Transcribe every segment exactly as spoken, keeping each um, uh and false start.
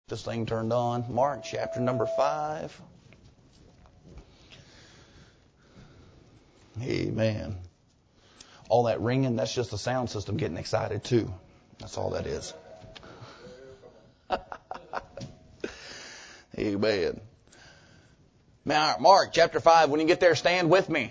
This thing turned on. Mark chapter number five. Amen. All that ringing, that's just the sound system getting excited too. That's all that is. Amen. Mark chapter five, when you get there, stand with me.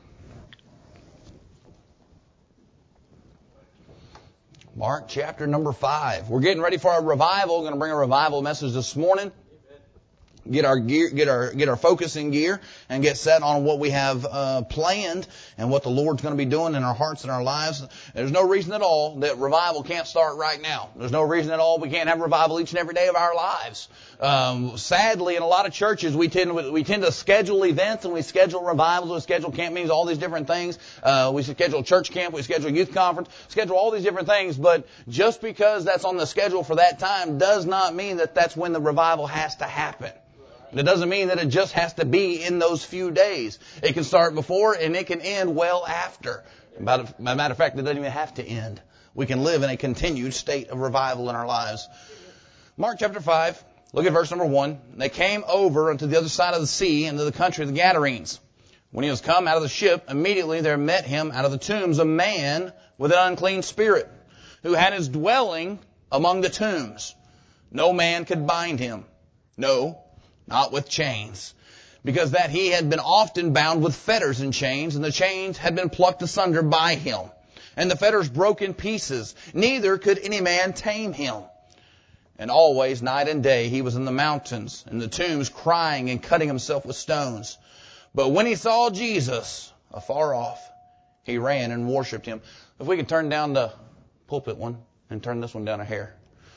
Mark chapter number five. We're getting ready for a revival. We're going to bring a revival message this morning. Get our gear, get our, get our focus in gear and get set on what we have, uh, planned and what the Lord's going to be doing in our hearts and our lives. There's no reason at all that revival can't start right now. There's no reason at all we can't have revival each and every day of our lives. Um, sadly, in a lot of churches, we tend, we tend to schedule events and we schedule revivals, we schedule camp meetings, all these different things. Uh, we schedule church camp, we schedule youth conference, schedule all these different things. But just because that's on the schedule for that time does not mean that that's when the revival has to happen. It doesn't mean that it just has to be in those few days. It can start before and it can end well after. As a matter of fact, it doesn't even have to end. We can live in a continued state of revival in our lives. Mark chapter five, look at verse number one. They came over unto the other side of the sea, into the country of the Gadarenes. When he was come out of the ship, immediately there met him out of the tombs a man with an unclean spirit, who had his dwelling among the tombs. No man could bind him. No, not with chains, because that he had been often bound with fetters and chains, and the chains had been plucked asunder by him, and the fetters broke in pieces. Neither could any man tame him. And always, night and day, he was in the mountains, in the tombs, crying and cutting himself with stones. But when he saw Jesus afar off, he ran and worshipped him. If we could turn down the pulpit one and turn this one down a hair.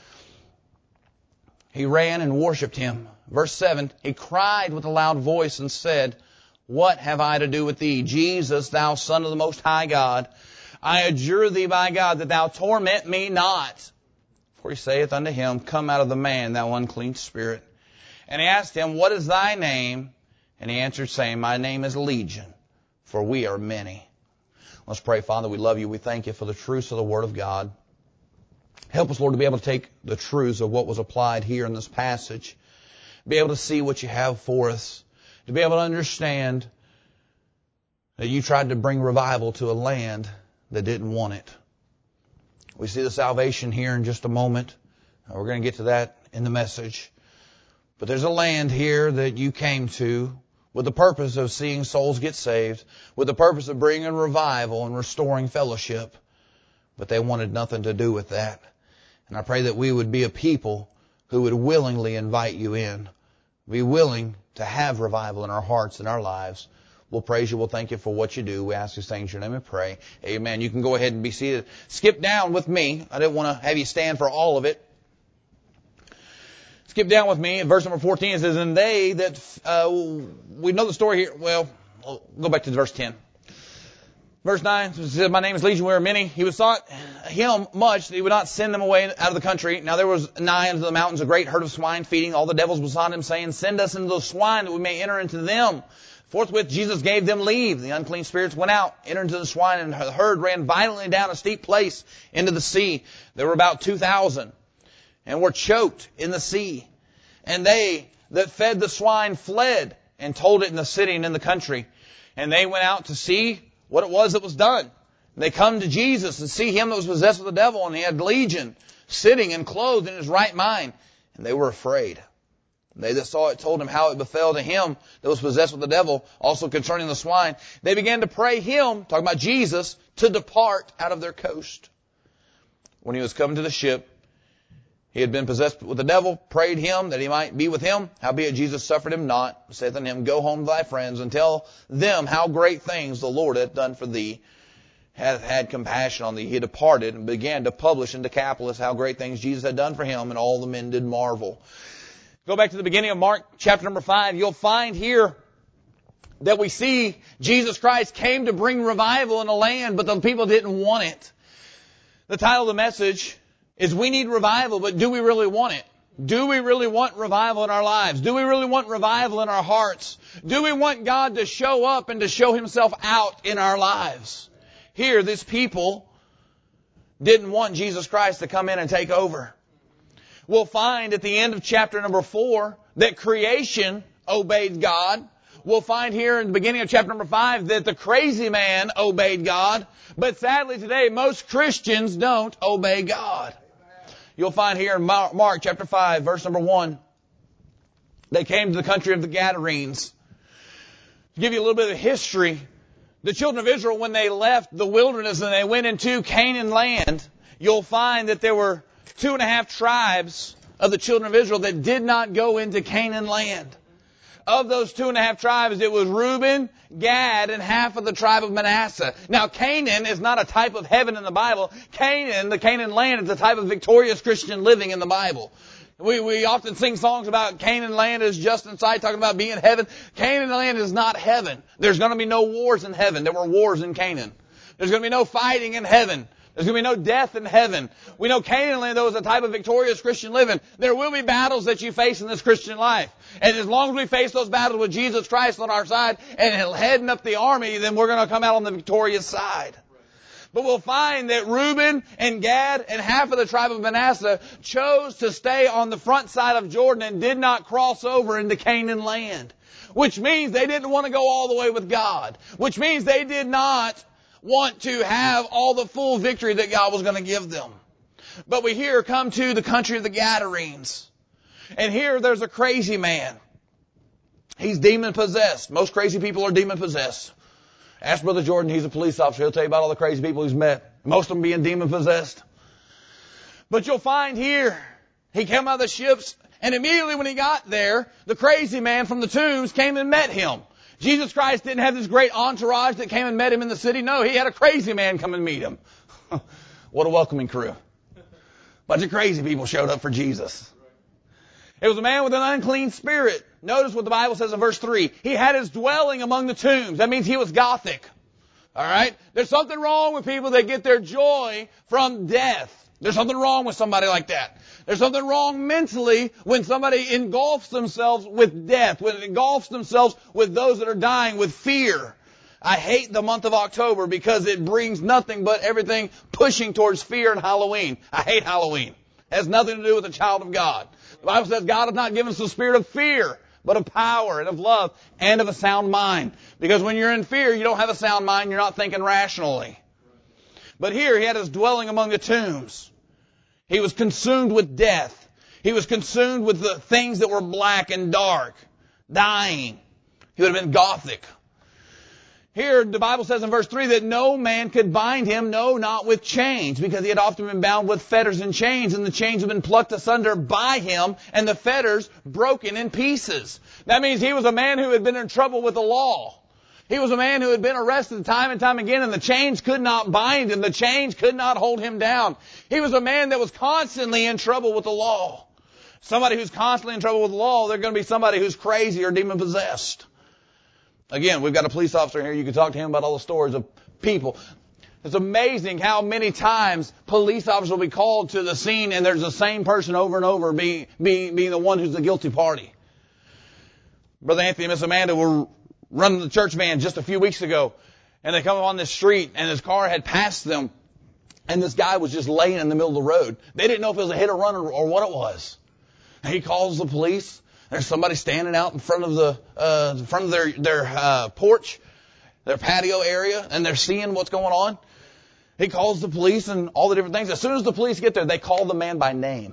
He ran and worshipped him. Verse seven, he cried with a loud voice and said, What have I to do with thee, Jesus, thou Son of the Most High God? I adjure thee by God that thou torment me not. For he saith unto him, Come out of the man, thou unclean spirit. And he asked him, What is thy name? And he answered, saying, My name is Legion, for we are many. Let's pray. Father, we love you. We thank you for the truths of the Word of God. Help us, Lord, to be able to take the truths of what was applied here in this passage, be able to see what you have for us, to be able to understand that you tried to bring revival to a land that didn't want it. We see the salvation here in just a moment. We're going to get to that in the message. But there's a land here that you came to with the purpose of seeing souls get saved, with the purpose of bringing revival and restoring fellowship. But they wanted nothing to do with that. And I pray that we would be a people who would willingly invite you in, be willing to have revival in our hearts and our lives. We'll praise you. We'll thank you for what you do. We ask these things in your name and pray. Amen. You can go ahead and be seated. Skip down with me. I didn't want to have you stand for all of it. Skip down with me. In verse number fourteen, it says, And they that, uh, we know the story here. Well, I'll go back to verse ten. Verse nine says, My name is Legion, we are many. He was sought him much that he would not send them away out of the country. Now there was nigh unto the mountains a great herd of swine feeding. All the devils besought him, saying, Send us into those swine that we may enter into them. Forthwith Jesus gave them leave. The unclean spirits went out, entered into the swine, and the herd ran violently down a steep place into the sea. There were about two thousand, and were choked in the sea. And they that fed the swine fled, and told it in the city and in the country. And they went out to see what it was that was done. And they come to Jesus and see him that was possessed with the devil, and he had legion, sitting and clothed in his right mind. And they were afraid. And they that saw it told him how it befell to him that was possessed with the devil, also concerning the swine. They began to pray him, talking about Jesus, to depart out of their coast. When he was come to the ship, he had been possessed with the devil, prayed him that he might be with him. Howbeit Jesus suffered him not, saith unto him, Go home to thy friends, and tell them how great things the Lord hath done for thee, hath had compassion on thee. He departed and began to publish in Decapolis how great things Jesus had done for him, and all the men did marvel. Go back to the beginning of Mark chapter number five. You'll find here that we see Jesus Christ came to bring revival in a land, but the people didn't want it. The title of the message is We Need Revival, but do we really want it? Do we really want revival in our lives? Do we really want revival in our hearts? Do we want God to show up and to show himself out in our lives? Here, these people didn't want Jesus Christ to come in and take over. We'll find at the end of chapter number four that creation obeyed God. We'll find here in the beginning of chapter number five that the crazy man obeyed God. But sadly today, most Christians don't obey God. You'll find here in Mark chapter five, verse number one, they came to the country of the Gadarenes. To give you a little bit of history, the children of Israel, when they left the wilderness and they went into Canaan land, you'll find that there were two and a half tribes of the children of Israel that did not go into Canaan land. Of those two and a half tribes, it was Reuben, Gad, and half of the tribe of Manasseh. Now, Canaan is not a type of heaven in the Bible. Canaan, the Canaan land, is a type of victorious Christian living in the Bible. We, we often sing songs about Canaan land is just in sight, talking about being in heaven. Canaan land is not heaven. There's going to be no wars in heaven. There were wars in Canaan. There's going to be no fighting in heaven. There's going to be no death in heaven. We know Canaan land, though, is a type of victorious Christian living. There will be battles that you face in this Christian life. And as long as we face those battles with Jesus Christ on our side and heading up the army, then we're going to come out on the victorious side. But we'll find that Reuben and Gad and half of the tribe of Manasseh chose to stay on the front side of Jordan and did not cross over into Canaan land. Which means they didn't want to go all the way with God. Which means they did not want to have all the full victory that God was going to give them. But we here come to the country of the Gadarenes. And here there's a crazy man. He's demon possessed. Most crazy people are demon possessed. Ask Brother Jordan, he's a police officer. He'll tell you about all the crazy people he's met. Most of them being demon possessed. But you'll find here, he came out of the ships, and immediately when he got there, the crazy man from the tombs came and met him. Jesus Christ didn't have this great entourage that came and met him in the city. No, he had a crazy man come and meet him. What a welcoming crew. Bunch of crazy people showed up for Jesus. It was a man with an unclean spirit. Notice what the Bible says in verse three. He had his dwelling among the tombs. That means he was Gothic. All right? There's something wrong with people that get their joy from death. There's something wrong with somebody like that. There's something wrong mentally when somebody engulfs themselves with death, when it engulfs themselves with those that are dying with fear. I hate the month of October because it brings nothing but everything pushing towards fear and Halloween. I hate Halloween. It has nothing to do with the child of God. The Bible says God has not given us the spirit of fear, but of power and of love and of a sound mind. Because when you're in fear, you don't have a sound mind. You're not thinking rationally. But here he had his dwelling among the tombs. He was consumed with death. He was consumed with the things that were black and dark, dying. He would have been Gothic. Here, the Bible says in verse three that no man could bind him, no, not with chains, because he had often been bound with fetters and chains, and the chains had been plucked asunder by him, and the fetters broken in pieces. That means he was a man who had been in trouble with the law. He was a man who had been arrested time and time again, and the chains could not bind him. The chains could not hold him down. He was a man that was constantly in trouble with the law. Somebody who's constantly in trouble with the law, they're going to be somebody who's crazy or demon-possessed. Again, we've got a police officer here. You can talk to him about all the stories of people. It's amazing how many times police officers will be called to the scene and there's the same person over and over being, being, being the one who's the guilty party. Brother Anthony and Miss Amanda were running the church van just a few weeks ago, and they come on this street and his car had passed them, and this guy was just laying in the middle of the road. They didn't know if it was a hit or run or, or what it was. And he calls the police. There's somebody standing out in front of the uh, in front of their their uh, porch, their patio area, and they're seeing what's going on. He calls the police and all the different things. As soon as the police get there, they call the man by name.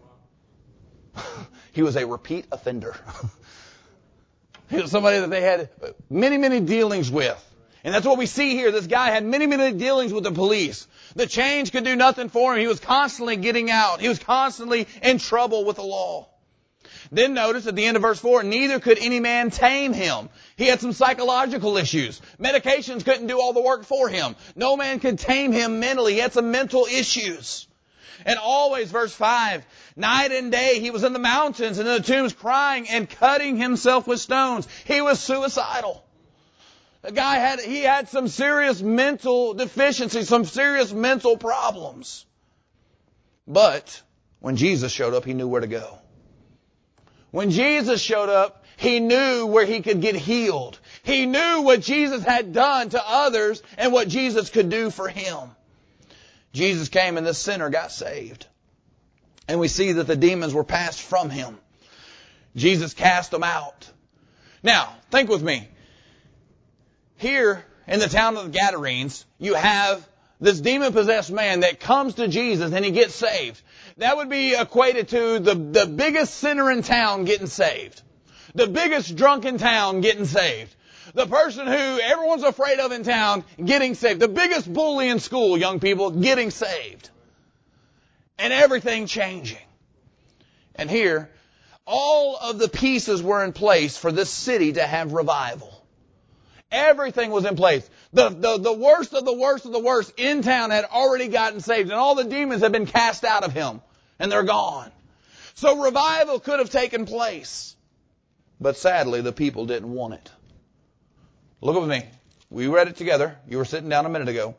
He was a repeat offender. He was somebody that they had many, many dealings with. And that's what we see here. This guy had many, many dealings with the police. The chains could do nothing for him. He was constantly getting out. He was constantly in trouble with the law. Then notice at the end of verse four, neither could any man tame him. He had some psychological issues. Medications couldn't do all the work for him. No man could tame him mentally. He had some mental issues. And always, verse five, night and day he was in the mountains and in the tombs crying and cutting himself with stones. He was suicidal. The guy had, he had some serious mental deficiencies, some serious mental problems. But when Jesus showed up, he knew where to go. When Jesus showed up, he knew where he could get healed. He knew what Jesus had done to others and what Jesus could do for him. Jesus came and this sinner got saved. And we see that the demons were passed from him. Jesus cast them out. Now, think with me. Here in the town of the Gadarenes, you have this demon-possessed man that comes to Jesus and he gets saved. That would be equated to the, the biggest sinner in town getting saved. The biggest drunk in town getting saved. The person who everyone's afraid of in town getting saved. The biggest bully in school, young people, getting saved. And everything changing. And here, all of the pieces were in place for this city to have revival. Everything was in place. The, the, the worst of the worst of the worst in town had already gotten saved. And all the demons had been cast out of him. And they're gone. So revival could have taken place. But sadly, the people didn't want it. Look with me. We read it together. You were sitting down a minute ago.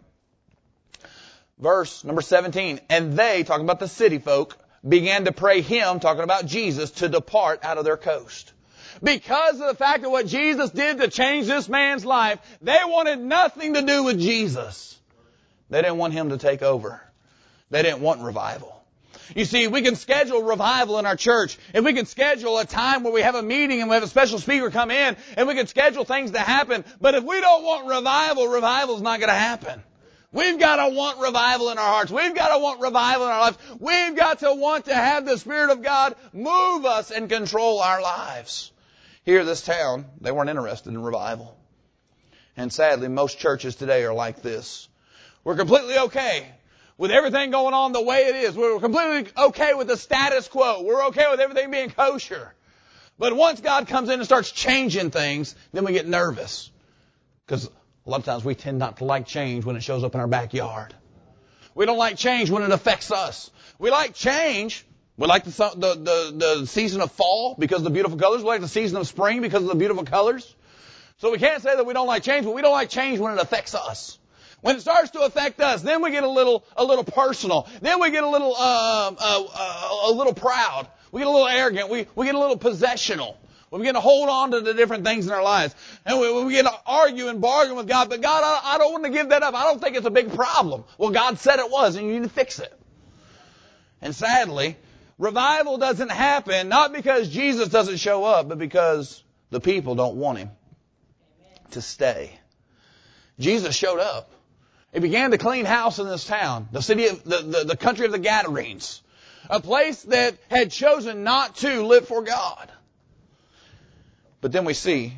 Verse number seventeen. And they, talking about the city folk, began to pray him, talking about Jesus, to depart out of their coast. Because of the fact of what Jesus did to change this man's life, they wanted nothing to do with Jesus. They didn't want him to take over. They didn't want revival. You see, we can schedule revival in our church, and we can schedule a time where we have a meeting and we have a special speaker come in, and we can schedule things to happen. But if we don't want revival, revival's not going to happen. We've got to want revival in our hearts. We've got to want revival in our lives. We've got to want to have the Spirit of God move us and control our lives. Here, this town, they weren't interested in revival. And sadly, most churches today are like this. We're completely okay with everything going on the way it is. We're completely okay with the status quo. We're okay with everything being kosher. But once God comes in and starts changing things, then we get nervous. Because a lot of times we tend not to like change when it shows up in our backyard. We don't like change when it affects us. We like change. We like the, the, the, the season of fall because of the beautiful colors. We like the season of spring because of the beautiful colors. So we can't say that we don't like change, but we don't like change when it affects us. When it starts to affect us, then we get a little, a little personal. Then we get a little, uh, uh, uh, a little proud. We get a little arrogant. We, we get a little possessional. We begin to hold on to the different things in our lives. And we, we begin to argue and bargain with God. But God, I, I don't want to give that up. I don't think it's a big problem. Well, God said it was, and you need to fix it. And sadly, revival doesn't happen, not because Jesus doesn't show up, but because the people don't want him to stay. Jesus showed up. He began to clean house in this town, the city of the, the, the country of the Gadarenes, a place that had chosen not to live for God. But then we see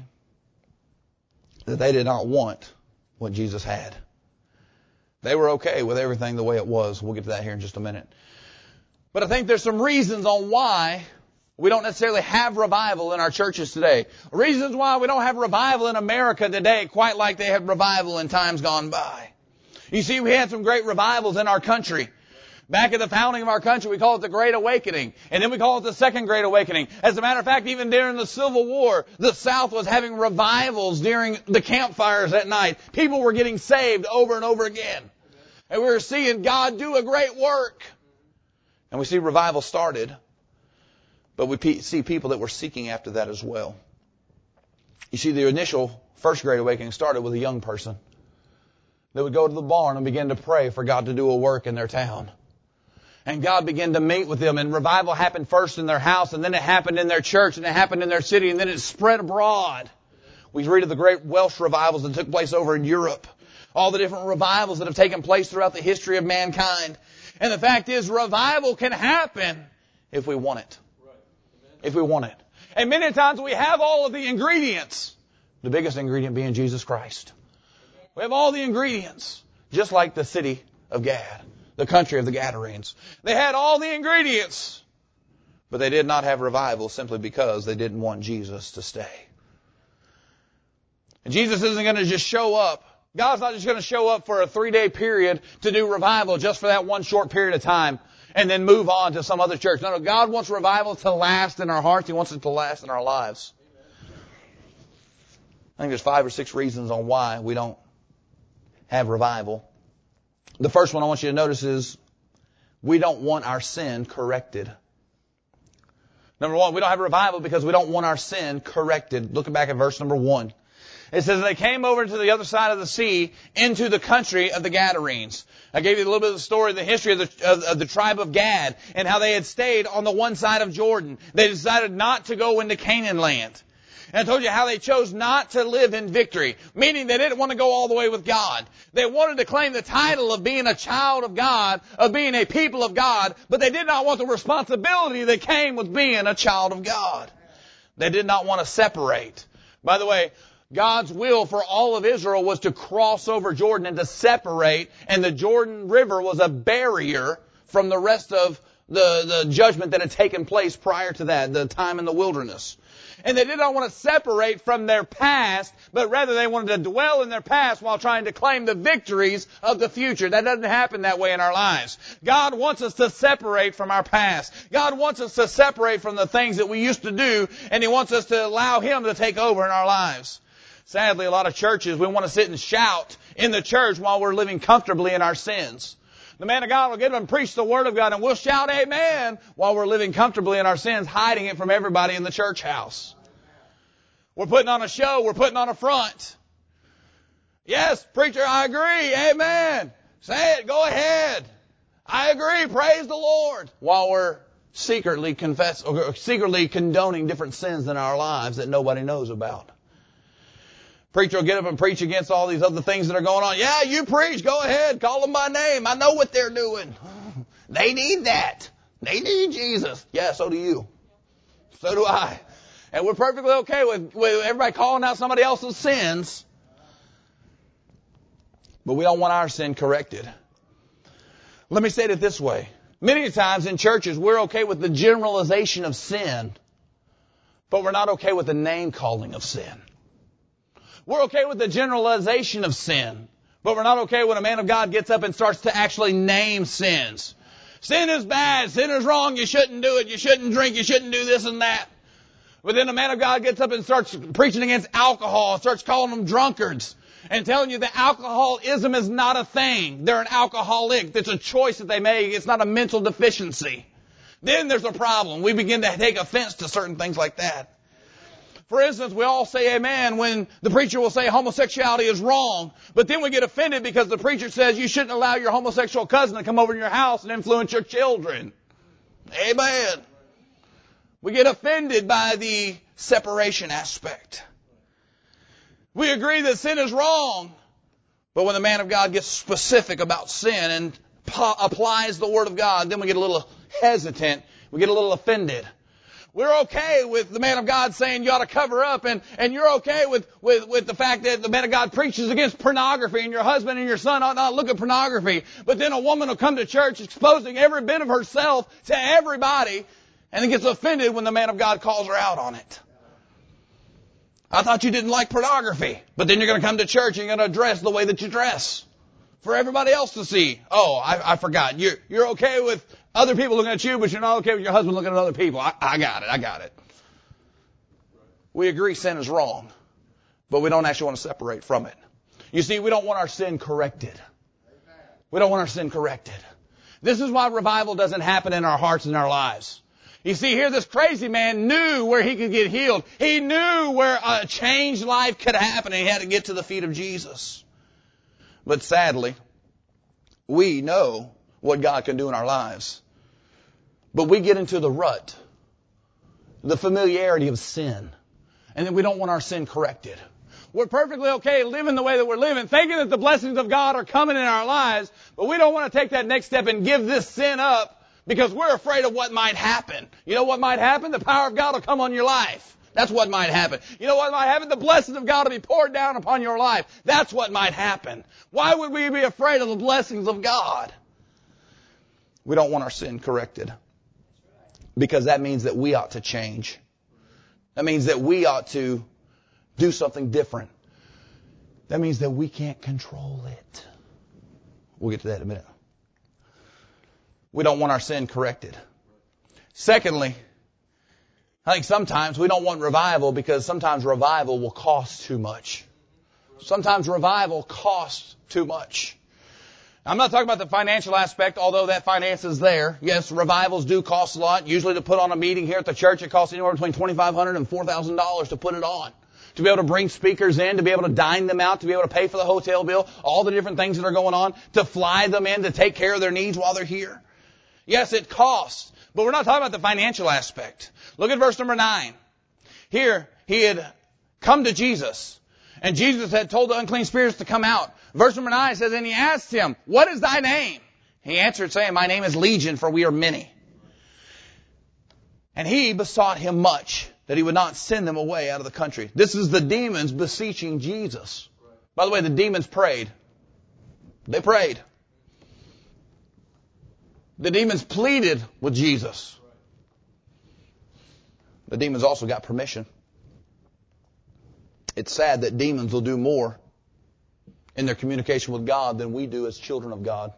that they did not want what Jesus had. They were okay with everything the way it was. We'll get to that here in just a minute. But I think there's some reasons on why we don't necessarily have revival in our churches today. Reasons why we don't have revival in America today quite like they had revival in times gone by. You see, we had some great revivals in our country. Back at the founding of our country, we call it the Great Awakening. And then we call it the Second Great Awakening. As a matter of fact, even during the Civil War, the South was having revivals during the campfires at night. People were getting saved over and over again. And we were seeing God do a great work. And we see revival started. But we see people that were seeking after that as well. You see, the initial First Great Awakening started with a young person. They would go to the barn and begin to pray for God to do a work in their town. And God began to meet with them, and revival happened first in their house, and then it happened in their church, and it happened in their city, and then it spread abroad. We read of the great Welsh revivals that took place over in Europe. All the different revivals that have taken place throughout the history of mankind. And the fact is, revival can happen if we want it. If we want it. And many times we have all of the ingredients. The biggest ingredient being Jesus Christ. We have all the ingredients, just like the city of Gad, the country of the Gadarenes. They had all the ingredients, but they did not have revival simply because they didn't want Jesus to stay. And Jesus isn't going to just show up. God's not just going to show up for a three-day period to do revival just for that one short period of time and then move on to some other church. No, no, God wants revival to last in our hearts. He wants it to last in our lives. I think there's five or six reasons on why we don't have revival. The first one I want you to notice is we don't want our sin corrected. Number one, we don't have revival because we don't want our sin corrected. Looking back at verse number one. It says they came over to the other side of the sea into the country of the Gadarenes. I gave you a little bit of the story, the history of the, of, of the tribe of Gad and how they had stayed on the one side of Jordan. They decided not to go into Canaan land. And I told you how they chose not to live in victory, meaning they didn't want to go all the way with God. They wanted to claim the title of being a child of God, of being a people of God, but they did not want the responsibility that came with being a child of God. They did not want to separate. By the way, God's will for all of Israel was to cross over Jordan and to separate, and the Jordan River was a barrier from the rest of the, the judgment that had taken place prior to that, the time in the wilderness. And they did not want to separate from their past, but rather they wanted to dwell in their past while trying to claim the victories of the future. That doesn't happen that way in our lives. God wants us to separate from our past. God wants us to separate from the things that we used to do, and He wants us to allow Him to take over in our lives. Sadly, a lot of churches, we want to sit and shout in the church while we're living comfortably in our sins. The man of God will get up and preach the Word of God, and we'll shout amen while we're living comfortably in our sins, hiding it from everybody in the church house. We're putting on a show. We're putting on a front. Yes, preacher, I agree. Amen. Say it. Go ahead. I agree. Praise the Lord. While we're secretly confess, or secretly condoning different sins in our lives that nobody knows about. Preacher will get up and preach against all these other things that are going on. Yeah, you preach. Go ahead. Call them by name. I know what they're doing. They need that. They need Jesus. Yeah, so do you. So do I. And we're perfectly okay with, with everybody calling out somebody else's sins. But we don't want our sin corrected. Let me say it this way. Many times in churches, we're okay with the generalization of sin, but we're not okay with the name calling of sin. We're okay with the generalization of sin, but we're not okay when a man of God gets up and starts to actually name sins. Sin is bad. Sin is wrong. You shouldn't do it. You shouldn't drink. You shouldn't do this and that. But then a man of God gets up and starts preaching against alcohol, starts calling them drunkards, and telling you that alcoholism is not a thing. They're an alcoholic. It's a choice that they make. It's not a mental deficiency. Then there's a problem. We begin to take offense to certain things like that. For instance, we all say amen when the preacher will say homosexuality is wrong, but then we get offended because the preacher says you shouldn't allow your homosexual cousin to come over to your house and influence your children. Amen. We get offended by the separation aspect. We agree that sin is wrong, but when the man of God gets specific about sin and po- applies the Word of God, then we get a little hesitant. We get a little offended. We're okay with the man of God saying you ought to cover up, and, and you're okay with, with, with the fact that the man of God preaches against pornography, and your husband and your son ought not look at pornography. But then a woman will come to church exposing every bit of herself to everybody, and then gets offended when the man of God calls her out on it. I thought you didn't like pornography, but then you're going to come to church and you're going to dress the way that you dress for everybody else to see. Oh, I, I forgot. You're, you're okay with other people looking at you, but you're not okay with your husband looking at other people. I, I got it. I got it. We agree sin is wrong, but we don't actually want to separate from it. You see, we don't want our sin corrected. We don't want our sin corrected. This is why revival doesn't happen in our hearts and our lives. You see, here this crazy man knew where he could get healed. He knew where a changed life could happen, and he had to get to the feet of Jesus. But sadly, we know what God can do in our lives. But we get into the rut, the familiarity of sin, and then we don't want our sin corrected. We're perfectly okay living the way that we're living, thinking that the blessings of God are coming in our lives, but we don't want to take that next step and give this sin up because we're afraid of what might happen. You know what might happen? The power of God will come on your life. That's what might happen. You know what might happen? The blessings of God will be poured down upon your life. That's what might happen. Why would we be afraid of the blessings of God? We don't want our sin corrected because that means that we ought to change. That means that we ought to do something different. That means that we can't control it. We'll get to that in a minute. We don't want our sin corrected. Secondly, I think sometimes we don't want revival because sometimes revival will cost too much. Sometimes revival costs too much. I'm not talking about the financial aspect, although that finance is there. Yes, revivals do cost a lot. Usually to put on a meeting here at the church, it costs anywhere between twenty-five hundred dollars and four thousand dollars to put it on, to be able to bring speakers in, to be able to dine them out, to be able to pay for the hotel bill, all the different things that are going on, to fly them in, to take care of their needs while they're here. Yes, it costs, but we're not talking about the financial aspect. Look at verse number nine. Here, he had come to Jesus, and Jesus had told the unclean spirits to come out. Verse number nine says, and he asked him, what is thy name? He answered, saying, my name is Legion, for we are many. And he besought him much that he would not send them away out of the country. This is the demons beseeching Jesus. By the way, the demons prayed. They prayed. The demons pleaded with Jesus. The demons also got permission. It's sad that demons will do more in their communication with God than we do as children of God.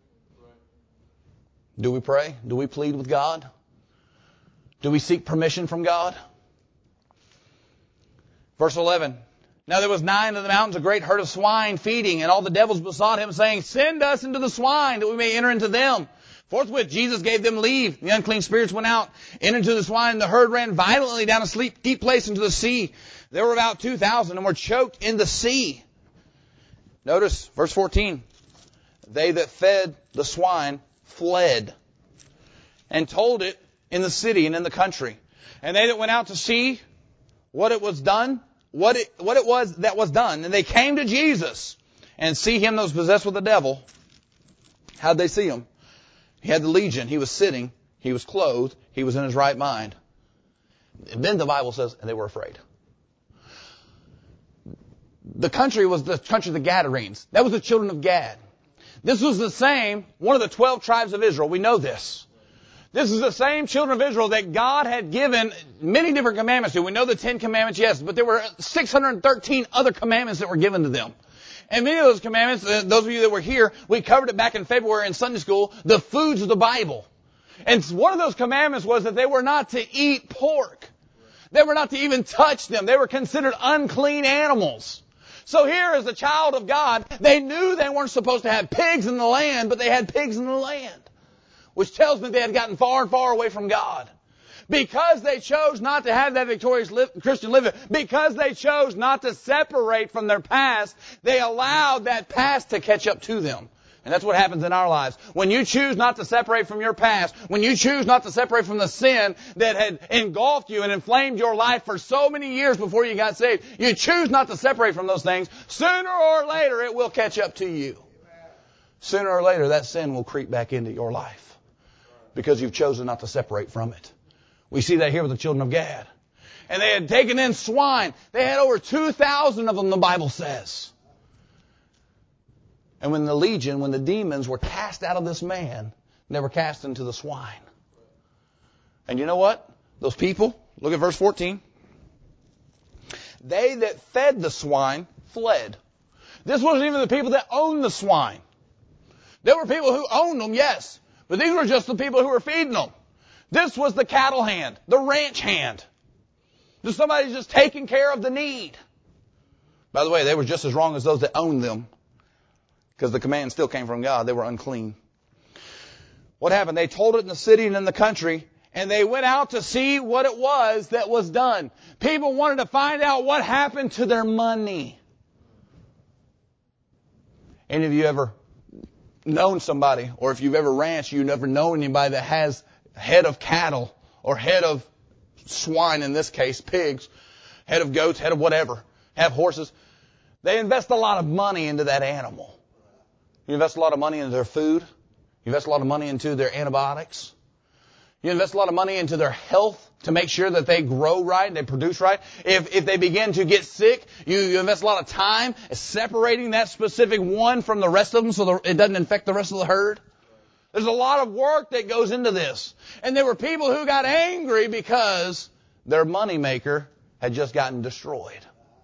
Do we pray? Do we plead with God? Do we seek permission from God? Verse eleven. Now there was nigh unto the mountains a great herd of swine feeding, and all the devils besought him, saying, send us into the swine, that we may enter into them. Forthwith Jesus gave them leave. The unclean spirits went out, entered into the swine, and the herd ran violently down a steep, deep place into the sea. There were about two thousand, and were choked in the sea. Notice, verse fourteen. They that fed the swine fled, and told it in the city and in the country. And they that went out to see what it was done, what it, what it was that was done, and they came to Jesus, and see him that was possessed with the devil. How'd they see him? He had the legion. He was sitting. He was clothed. He was in his right mind. And then the Bible says, and they were afraid. The country was the country of the Gadarenes. That was the children of Gad. This was the same, one of the twelve tribes of Israel. We know this. This is the same children of Israel that God had given many different commandments to. We know the Ten Commandments, yes, but there were six hundred thirteen other commandments that were given to them. And many of those commandments, uh, those of you that were here, we covered it back in February in Sunday school, the foods of the Bible. And one of those commandments was that they were not to eat pork. They were not to even touch them. They were considered unclean animals. So here, as a child of God, they knew they weren't supposed to have pigs in the land, but they had pigs in the land. Which tells me they had gotten far and far away from God. Because they chose not to have that victorious li- Christian living, because they chose not to separate from their past, they allowed that past to catch up to them. And that's what happens in our lives. When you choose not to separate from your past, when you choose not to separate from the sin that had engulfed you and inflamed your life for so many years before you got saved, you choose not to separate from those things, sooner or later it will catch up to you. Sooner or later that sin will creep back into your life. Because you've chosen not to separate from it. We see that here with the children of Gad. And they had taken in swine. They had over two thousand of them, the Bible says. And when the legion, when the demons were cast out of this man, they were cast into the swine. And you know what? Those people, look at verse fourteen. They that fed the swine fled. This wasn't even the people that owned the swine. There were people who owned them, yes. But these were just the people who were feeding them. This was the cattle hand, the ranch hand. Just somebody just taking care of the need. By the way, they were just as wrong as those that owned them. Because the command still came from God. They were unclean. What happened? They told it in the city and in the country. And they went out to see what it was that was done. People wanted to find out what happened to their money. Any of you ever known somebody, or if you've ever ranched, you've never known anybody that has head of cattle or head of swine, in this case, pigs, head of goats, head of whatever, have horses. They invest a lot of money into that animal. You invest a lot of money into their food. You invest a lot of money into their antibiotics. You invest a lot of money into their health to make sure that they grow right and they produce right. If if they begin to get sick, you, you invest a lot of time separating that specific one from the rest of them so the, it doesn't infect the rest of the herd. There's a lot of work that goes into this. And there were people who got angry because their moneymaker had just gotten destroyed.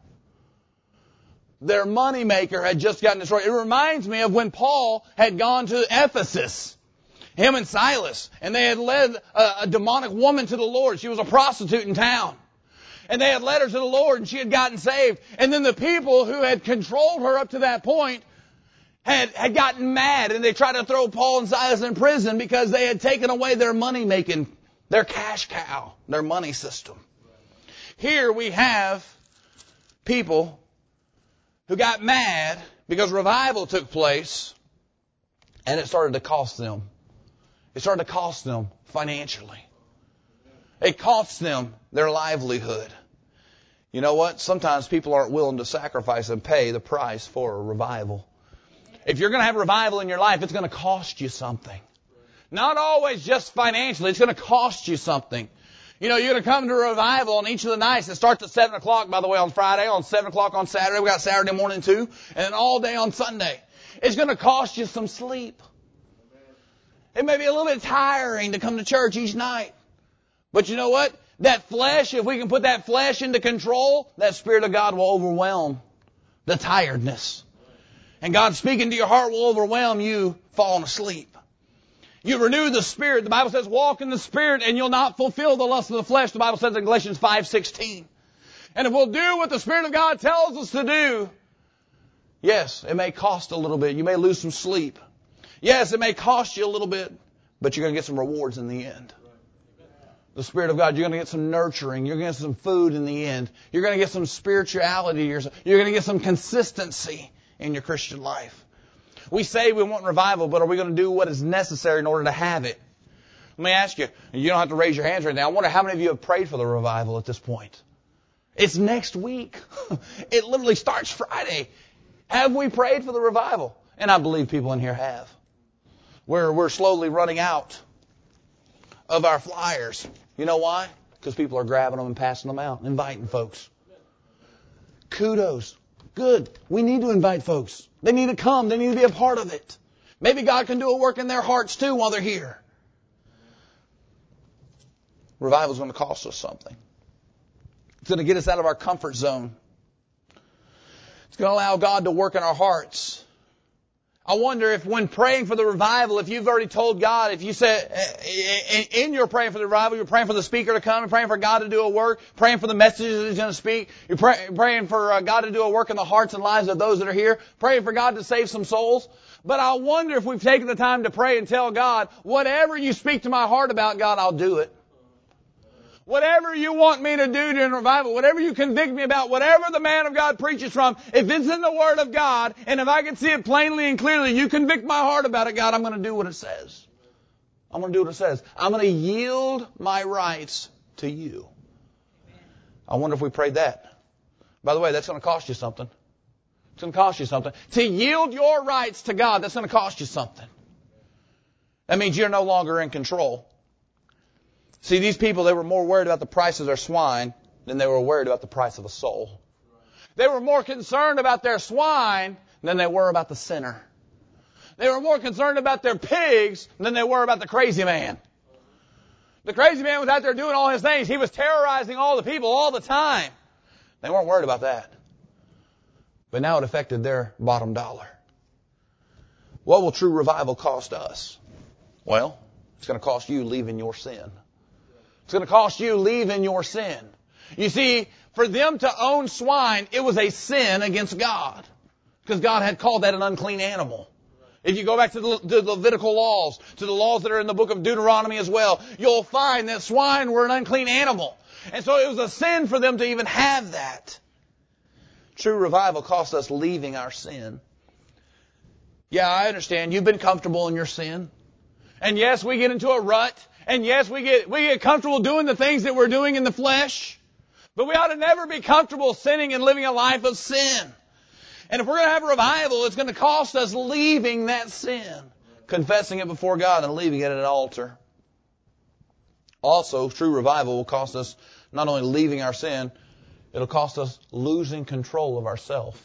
Their moneymaker had just gotten destroyed. It reminds me of when Paul had gone to Ephesus. Him and Silas. And they had led a, a demonic woman to the Lord. She was a prostitute in town. And they had led her to the Lord and she had gotten saved. And then the people who had controlled her up to that point had, had gotten mad. And they tried to throw Paul and Silas in prison because they had taken away their money making, their cash cow, their money system. Here we have people who got mad because revival took place and it started to cost them. It started to cost them financially. It cost them their livelihood. You know what? Sometimes people aren't willing to sacrifice and pay the price for a revival. If you're going to have revival in your life, it's going to cost you something. Not always just financially. It's going to cost you something. You know, you're going to come to a revival on each of the nights. It starts at seven o'clock, by the way, on Friday, on seven o'clock on Saturday. We got Saturday morning too, and then all day on Sunday. It's going to cost you some sleep. It may be a little bit tiring to come to church each night. But you know what? That flesh, if we can put that flesh into control, that Spirit of God will overwhelm the tiredness. And God speaking to your heart will overwhelm you falling asleep. You renew the Spirit. The Bible says, walk in the Spirit and you'll not fulfill the lust of the flesh. The Bible says in Galatians five sixteen. And if we'll do what the Spirit of God tells us to do, yes, it may cost a little bit. You may lose some sleep. Yes, it may cost you a little bit, but you're going to get some rewards in the end. The Spirit of God, you're going to get some nurturing. You're going to get some food in the end. You're going to get some spirituality. You're going to get some consistency in your Christian life. We say we want revival, but are we going to do what is necessary in order to have it? Let me ask you, you don't have to raise your hands right now. I wonder how many of you have prayed for the revival at this point. It's next week. It literally starts Friday. Have we prayed for the revival? And I believe people in here have. We're, we're slowly running out of our flyers. You know why? Because people are grabbing them and passing them out, inviting folks. Kudos. Good. We need to invite folks. They need to come. They need to be a part of it. Maybe God can do a work in their hearts too while they're here. Revival is going to cost us something. It's going to get us out of our comfort zone. It's going to allow God to work in our hearts. I wonder if when praying for the revival, if you've already told God, if you said, in your praying for the revival, you're praying for the speaker to come, you're praying for God to do a work, praying for the messages that He's going to speak, you're pray, praying for God to do a work in the hearts and lives of those that are here, praying for God to save some souls. But I wonder if we've taken the time to pray and tell God, whatever you speak to my heart about, God, I'll do it. Whatever you want me to do during revival, whatever you convict me about, whatever the man of God preaches from, if it's in the Word of God, and if I can see it plainly and clearly, you convict my heart about it, God, I'm going to do what it says. I'm going to do what it says. I'm going to yield my rights to you. I wonder if we prayed that. By the way, that's going to cost you something. It's going to cost you something. To yield your rights to God, that's going to cost you something. That means you're no longer in control. See, these people, they were more worried about the price of their swine than they were worried about the price of a soul. They were more concerned about their swine than they were about the sinner. They were more concerned about their pigs than they were about the crazy man. The crazy man was out there doing all his things. He was terrorizing all the people all the time. They weren't worried about that. But now it affected their bottom dollar. What will true revival cost us? Well, it's going to cost you leaving your sin. It's going to cost you leaving your sin. You see, for them to own swine, it was a sin against God. Because God had called that an unclean animal. If you go back to the, to the Levitical laws, to the laws that are in the book of Deuteronomy as well, you'll find that swine were an unclean animal. And so it was a sin for them to even have that. True revival cost us leaving our sin. Yeah, I understand. You've been comfortable in your sin. And yes, we get into a rut. And yes, we get we get comfortable doing the things that we're doing in the flesh. But we ought to never be comfortable sinning and living a life of sin. And if we're going to have a revival, it's going to cost us leaving that sin, confessing it before God and leaving it at an altar. Also, true revival will cost us not only leaving our sin, it'll cost us losing control of ourselves.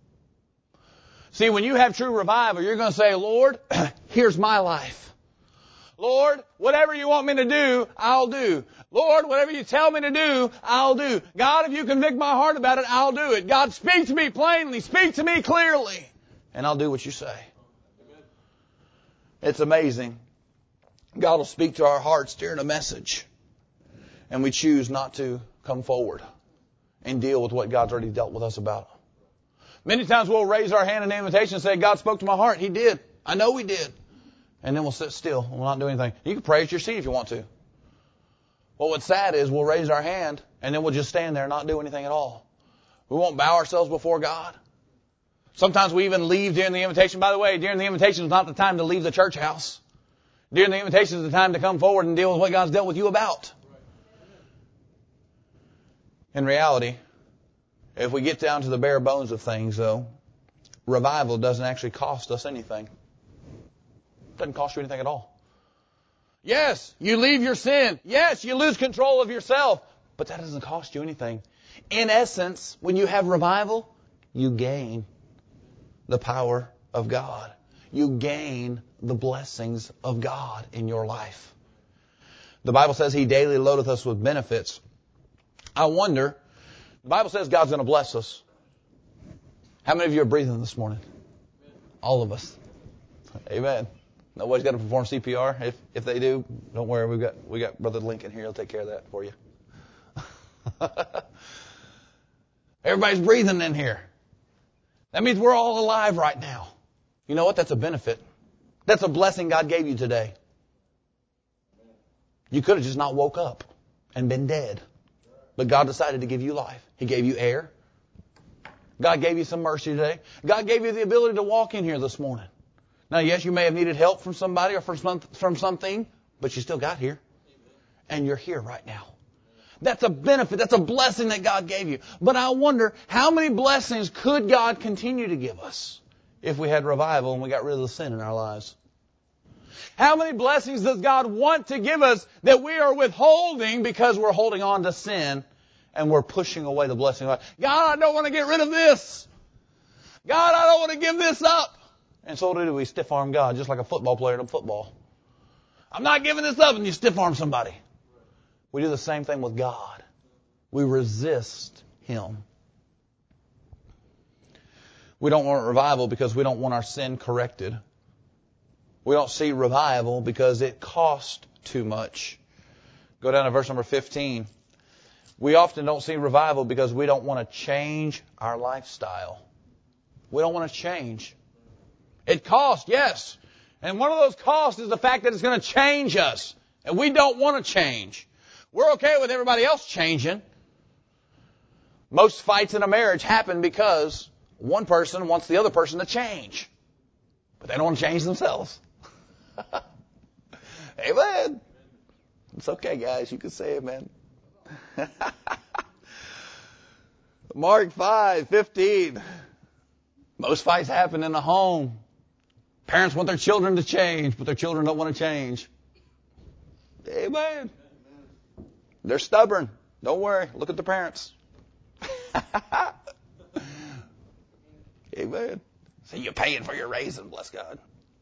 See, when you have true revival, you're going to say, Lord, here's my life. Lord, whatever you want me to do, I'll do. Lord, whatever you tell me to do, I'll do. God, if you convict my heart about it, I'll do it. God, speak to me plainly. Speak to me clearly. And I'll do what you say. It's amazing. God will speak to our hearts during a message. And we choose not to come forward and deal with what God's already dealt with us about. Many times we'll raise our hand in invitation and say, God spoke to my heart. He did. I know He did. And then we'll sit still. We'll not do anything. You can pray at your seat if you want to. Well, what's sad is we'll raise our hand and then we'll just stand there and not do anything at all. We won't bow ourselves before God. Sometimes we even leave during the invitation. By the way, during the invitation is not the time to leave the church house. During the invitation is the time to come forward and deal with what God's dealt with you about. In reality, if we get down to the bare bones of things, though, revival doesn't actually cost us anything. It doesn't cost you anything at all. Yes, you leave your sin. Yes, you lose control of yourself. But that doesn't cost you anything. In essence, when you have revival, you gain the power of God. You gain the blessings of God in your life. The Bible says He daily loadeth us with benefits. I wonder, the Bible says God's going to bless us. How many of you are breathing this morning? All of us. Amen. Nobody's got to perform C P R. If if they do, don't worry. We've got we got Brother Lincoln here. He'll take care of that for you. Everybody's breathing in here. That means we're all alive right now. You know what? That's a benefit. That's a blessing God gave you today. You could have just not woke up and been dead. But God decided to give you life. He gave you air. God gave you some mercy today. God gave you the ability to walk in here this morning. Now, yes, you may have needed help from somebody or from, some, from something, but you still got here. And you're here right now. That's a benefit. That's a blessing that God gave you. But I wonder, how many blessings could God continue to give us if we had revival and we got rid of the sin in our lives? How many blessings does God want to give us that we are withholding because we're holding on to sin and we're pushing away the blessing of God? God, I don't want to get rid of this. God, I don't want to give this up. And so do we stiff arm God just like a football player in football. I'm not giving this up, and you stiff arm somebody. We do the same thing with God. We resist Him. We don't want revival because we don't want our sin corrected. We don't see revival because it costs too much. Go down to verse number fifteen. We often don't see revival because we don't want to change our lifestyle. We don't want to change. It costs, yes. And one of those costs is the fact that it's going to change us. And we don't want to change. We're okay with everybody else changing. Most fights in a marriage happen because one person wants the other person to change. But they don't want to change themselves. Amen. It's okay, guys. You can say amen. Mark five fifteen. Most fights happen in the home. Parents want their children to change, but their children don't want to change. Amen. They're stubborn. Don't worry. Look at the parents. Amen. So you're paying for your raising, bless God.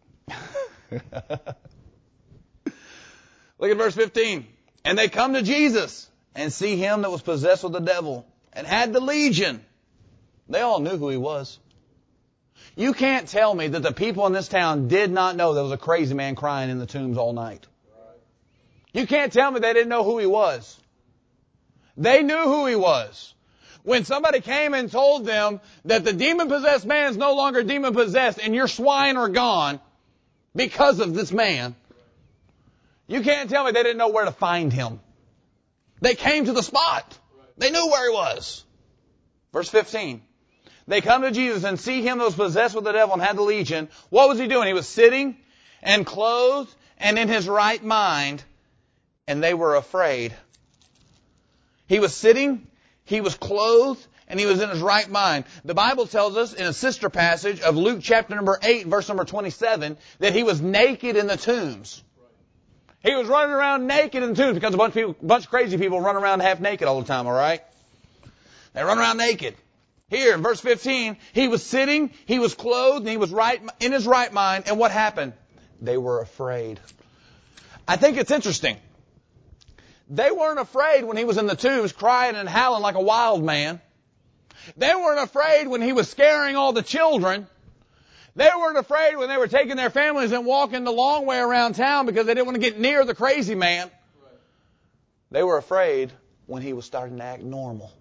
Look at verse fifteen. And they come to Jesus and see him that was possessed with the devil and had the legion. They all knew who he was. You can't tell me that the people in this town did not know there was a crazy man crying in the tombs all night. You can't tell me they didn't know who he was. They knew who he was. When somebody came and told them that the demon-possessed man is no longer demon-possessed and your swine are gone because of this man, you can't tell me they didn't know where to find him. They came to the spot. They knew where he was. Verse fifteen. They come to Jesus and see him that was possessed with the devil and had the legion. What was he doing? He was sitting and clothed and in his right mind, and they were afraid. He was sitting, he was clothed, and he was in his right mind. The Bible tells us in a sister passage of Luke chapter number eight, verse number twenty-seven, that he was naked in the tombs. He was running around naked in the tombs because a bunch of people, a bunch of crazy people run around half naked all the time, all right? They run around naked. Here in verse fifteen, he was sitting, he was clothed, and he was right in his right mind. And what happened? They were afraid. I think it's interesting. They weren't afraid when he was in the tombs crying and howling like a wild man. They weren't afraid when he was scaring all the children. They weren't afraid when they were taking their families and walking the long way around town because they didn't want to get near the crazy man. They were afraid when he was starting to act normal.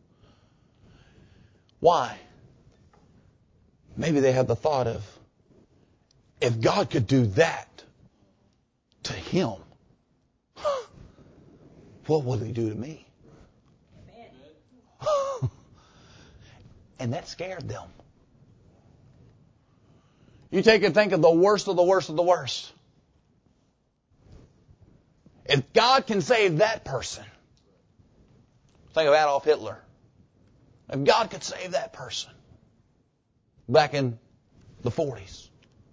Why? Maybe they had the thought of, if God could do that to him, what would he do to me? And that scared them. You take and think of the worst of the worst of the worst. If God can save that person, think of Adolf Hitler. If God could save that person back in the forties,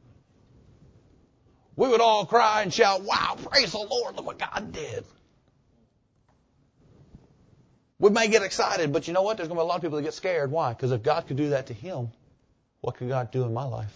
we would all cry and shout, wow, praise the Lord, look what God did. We may get excited, but you know what? There's going to be a lot of people that get scared. Why? Because if God could do that to him, what could God do in my life?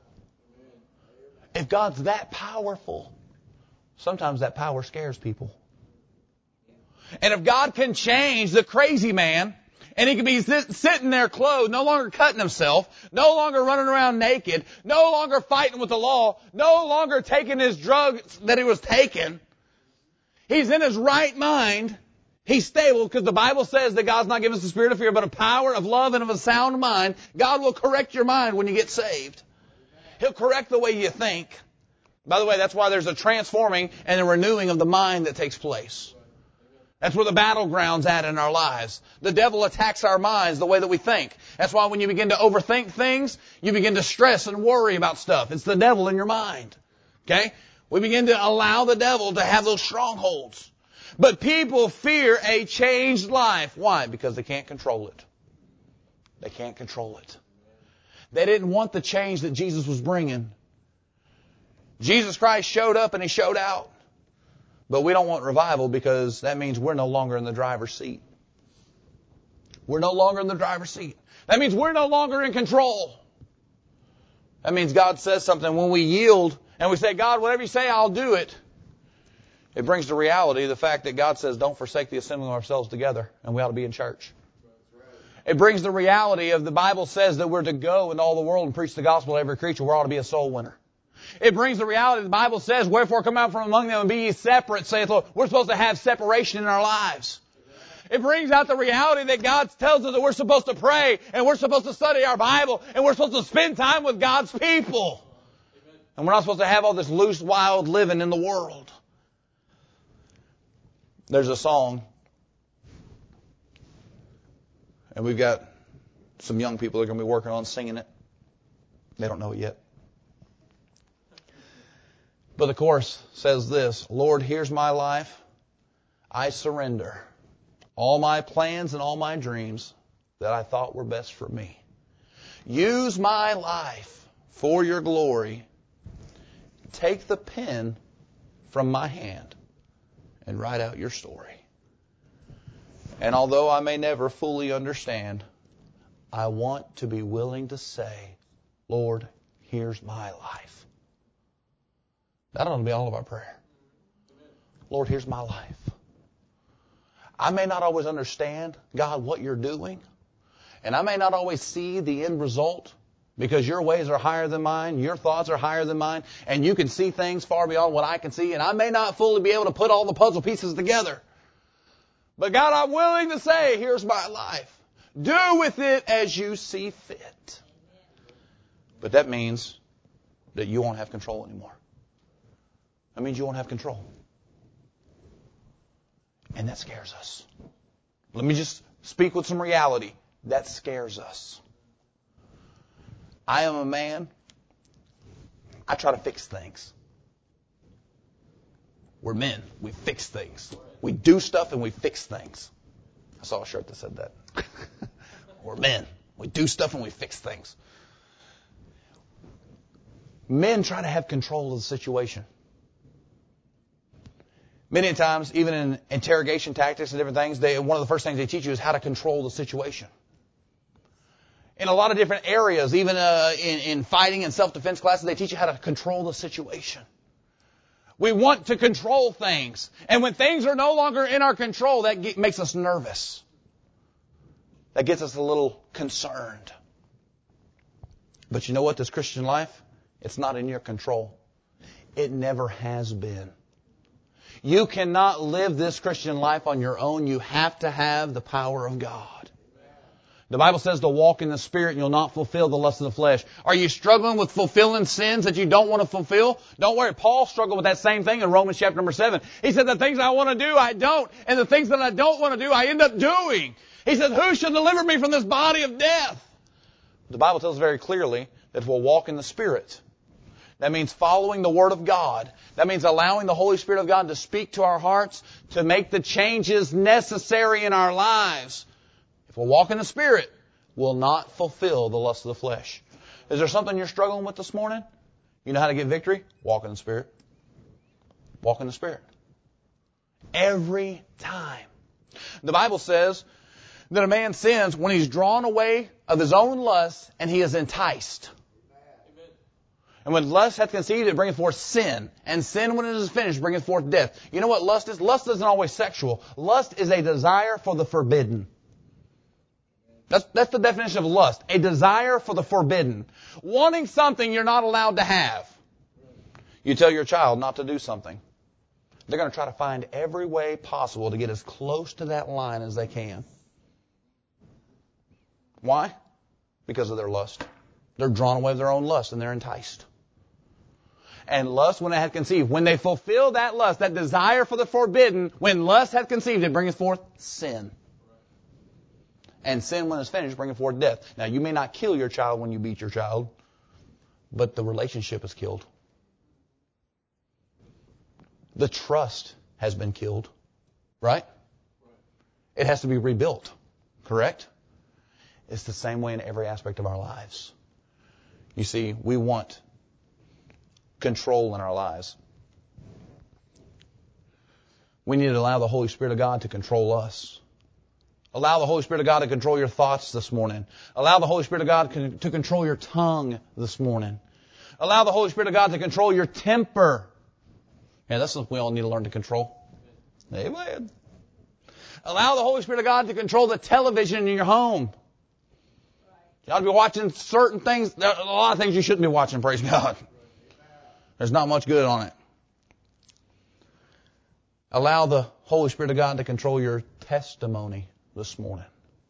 If God's that powerful, sometimes that power scares people. And if God can change the crazy man, and he can be sit, sitting there clothed, no longer cutting himself, no longer running around naked, no longer fighting with the law, no longer taking his drugs that he was taking, he's in his right mind, he's stable, because the Bible says that God's not given us the spirit of fear, but a power of love and of a sound mind. God will correct your mind when you get saved. He'll correct the way you think. By the way, that's why there's a transforming and a renewing of the mind that takes place. That's where the battleground's at in our lives. The devil attacks our minds the way that we think. That's why when you begin to overthink things, you begin to stress and worry about stuff. It's the devil in your mind. Okay? We begin to allow the devil to have those strongholds. But people fear a changed life. Why? Because they can't control it. They can't control it. They didn't want the change that Jesus was bringing. Jesus Christ showed up and He showed out. But we don't want revival because that means we're no longer in the driver's seat. We're no longer in the driver's seat. That means we're no longer in control. That means God says something. When we yield and we say, God, whatever you say, I'll do it. It brings to reality the fact that God says, don't forsake the assembling of ourselves together, and we ought to be in church. It brings the reality of the Bible says that we're to go into all the world and preach the gospel to every creature. We ought to be a soul winner. It brings the reality the Bible says, wherefore come out from among them and be ye separate, saith the Lord. We're supposed to have separation in our lives. It brings out the reality that God tells us that we're supposed to pray and we're supposed to study our Bible and we're supposed to spend time with God's people. And we're not supposed to have all this loose, wild living in the world. There's a song. And we've got some young people that are going to be working on singing it. They don't know it yet. But the chorus says this, Lord, here's my life. I surrender all my plans and all my dreams that I thought were best for me. Use my life for your glory. Take the pen from my hand and write out your story. And although I may never fully understand, I want to be willing to say, Lord, here's my life. That ought to be all of our prayer. Lord, here's my life. I may not always understand, God, what you're doing. And I may not always see the end result because your ways are higher than mine, your thoughts are higher than mine, and you can see things far beyond what I can see. And I may not fully be able to put all the puzzle pieces together. But God, I'm willing to say, here's my life. Do with it as you see fit. But that means that you won't have control anymore. That means you won't have control. And that scares us. Let me just speak with some reality. That scares us. I am a man. I try to fix things. We're men. We fix things. We do stuff and we fix things. I saw a shirt that said that. We're men. We do stuff and we fix things. Men try to have control of the situation. Many times, even in interrogation tactics and different things, they, one of the first things they teach you is how to control the situation. In a lot of different areas, even uh, in, in fighting and self-defense classes, they teach you how to control the situation. We want to control things. And when things are no longer in our control, that get, makes us nervous. That gets us a little concerned. But you know what? This Christian life, it's not in your control. It never has been. You cannot live this Christian life on your own. You have to have the power of God. The Bible says to walk in the Spirit and you'll not fulfill the lust of the flesh. Are you struggling with fulfilling sins that you don't want to fulfill? Don't worry. Paul struggled with that same thing in Romans chapter number seven. He said, the things I want to do, I don't. And the things that I don't want to do, I end up doing. He said, who shall deliver me from this body of death? the Bible tells us very clearly that we'll walk in the Spirit. That means following the Word of God. That means allowing the Holy Spirit of God to speak to our hearts, to make the changes necessary in our lives. If we'll walk in the Spirit, we'll not fulfill the lust of the flesh. Is there something you're struggling with this morning? You know how to get victory? Walk in the Spirit. Walk in the Spirit. Every time. The Bible says that a man sins when he's drawn away of his own lust and he is enticed. And when lust hath conceived, it bringeth forth sin. And sin, when it is finished, bringeth forth death. You know what lust is? Lust isn't always sexual. Lust is a desire for the forbidden. That's, that's the definition of lust. A desire for the forbidden. Wanting something you're not allowed to have. You tell your child not to do something. They're going to try to find every way possible to get as close to that line as they can. Why? Because of their lust. They're drawn away of their own lust and they're enticed. And lust, when it hath conceived, when they fulfill that lust, that desire for the forbidden, when lust hath conceived, it bringeth forth sin. And sin, when it's finished, bringeth forth death. Now, you may not kill your child when you beat your child, but the relationship is killed. The trust has been killed. Right? It has to be rebuilt. Correct? It's the same way in every aspect of our lives. You see, we want control in our lives. We need to allow the Holy Spirit of God to control us. Allow the Holy Spirit of God to control your thoughts this morning. Allow the Holy Spirit of God to control your tongue this morning. Allow the Holy Spirit of God to control your temper. Yeah, that's something we all need to learn to control. Amen. Allow the Holy Spirit of God to control the television in your home. You ought to be watching certain things. There are a lot of things you shouldn't be watching, praise God. There's not much good on it. Allow the Holy Spirit of God to control your testimony this morning.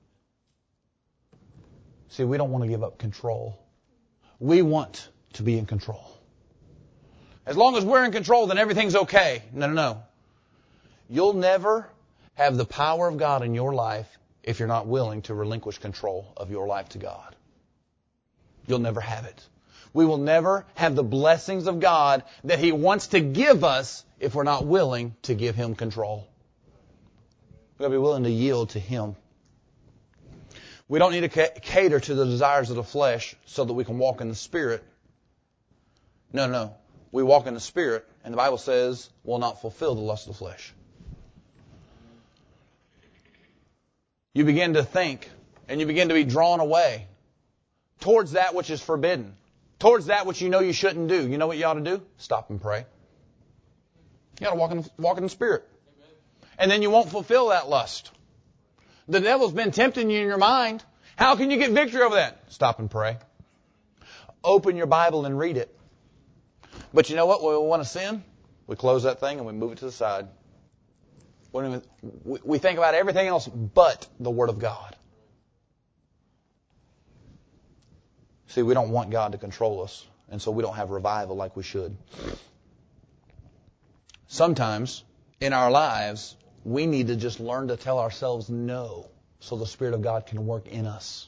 See, we don't want to give up control. We want to be in control. As long as we're in control, then everything's okay. No, no, no. You'll never have the power of God in your life if you're not willing to relinquish control of your life to God. You'll never have it. We will never have the blessings of God that He wants to give us if we're not willing to give Him control. We've got to be willing to yield to Him. We don't need to cater to the desires of the flesh so that we can walk in the Spirit. No, no. We walk in the Spirit, and the Bible says we'll not fulfill the lust of the flesh. You begin to think, and you begin to be drawn away towards that which is forbidden. Towards that which you know you shouldn't do. You know what you ought to do? Stop and pray. You ought to walk in, walk in the Spirit. And then you won't fulfill that lust. The devil's been tempting you in your mind. How can you get victory over that? Stop and pray. Open your Bible and read it. But you know what? When we want to sin, we close that thing and we move it to the side. We think about everything else but the Word of God. See, we don't want God to control us, and so we don't have revival like we should. Sometimes in our lives, we need to just learn to tell ourselves no so the Spirit of God can work in us.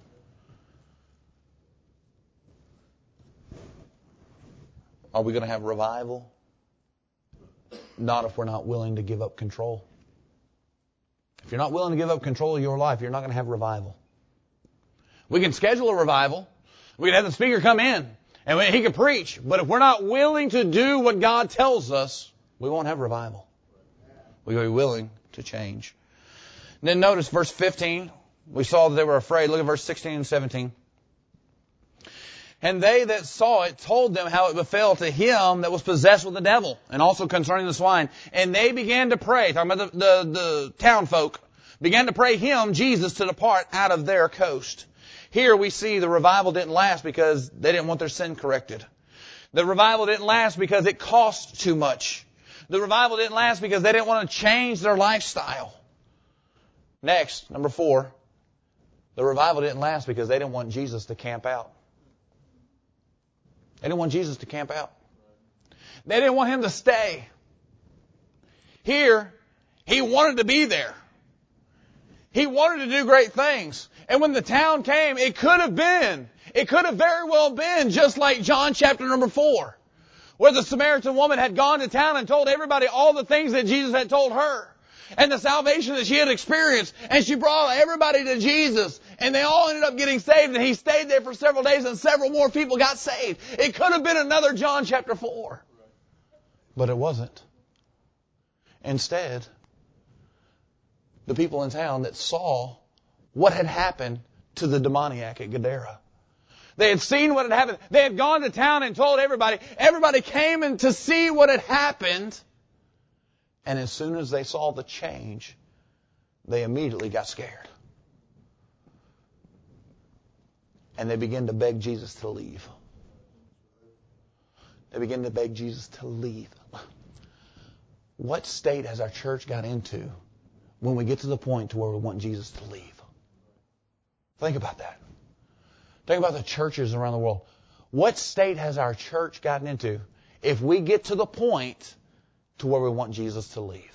Are we going to have revival? Not if we're not willing to give up control. If you're not willing to give up control of your life, you're not going to have revival. We can schedule a revival. We can have the speaker come in and he can preach. But if we're not willing to do what God tells us, we won't have revival. We'll be willing to change. And then notice verse fifteen. We saw that they were afraid. Look at verse sixteen and seventeen. And they that saw it told them how it befell to him that was possessed with the devil, and also concerning the swine. And they began to pray, talking about the, the, the town folk, began to pray him, Jesus, to depart out of their coast. Here we see the revival didn't last because they didn't want their sin corrected. The revival didn't last because it cost too much. The revival didn't last because they didn't want to change their lifestyle. Next, number four, the revival didn't last because they didn't want Jesus to camp out. They didn't want Jesus to camp out. They didn't want Him to stay. Here, He wanted to be there. He wanted to do great things. And when the town came, it could have been, it could have very well been just like John chapter number four, where the Samaritan woman had gone to town and told everybody all the things that Jesus had told her and the salvation that she had experienced. And she brought everybody to Jesus and they all ended up getting saved, and he stayed there for several days and several more people got saved. It could have been another John chapter four, but it wasn't. Instead, the people in town that saw what had happened to the demoniac at Gadara. They had seen what had happened. They had gone to town and told everybody. Everybody came in to see what had happened. And as soon as they saw the change, they immediately got scared. And they began to beg Jesus to leave. They began to beg Jesus to leave. What state has our church got into when we get to the point to where we want Jesus to leave? Think about that. Think about the churches around the world. What state has our church gotten into if we get to the point to where we want Jesus to leave?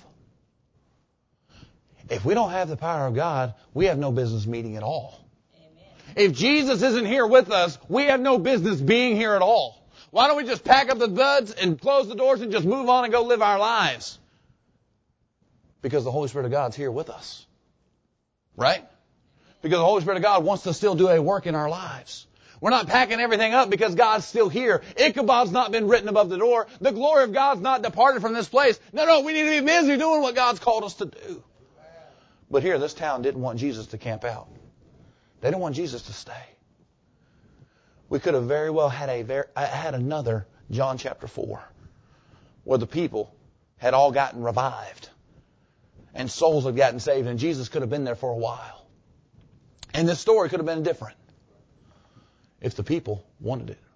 If we don't have the power of God, we have no business meeting at all. Amen. If Jesus isn't here with us, we have no business being here at all. Why don't we just pack up the duds and close the doors and just move on and go live our lives? Because the Holy Spirit of God's here with us. Right? Because the Holy Spirit of God wants to still do a work in our lives. We're not packing everything up because God's still here. Ichabod's not been written above the door. The glory of God's not departed from this place. No, no, we need to be busy doing what God's called us to do. But here, this town didn't want Jesus to camp out. They didn't want Jesus to stay. We could have very well had a very, had another John chapter four, where the people had all gotten revived and souls had gotten saved, and Jesus could have been there for a while. And this story could have been different if the people wanted it.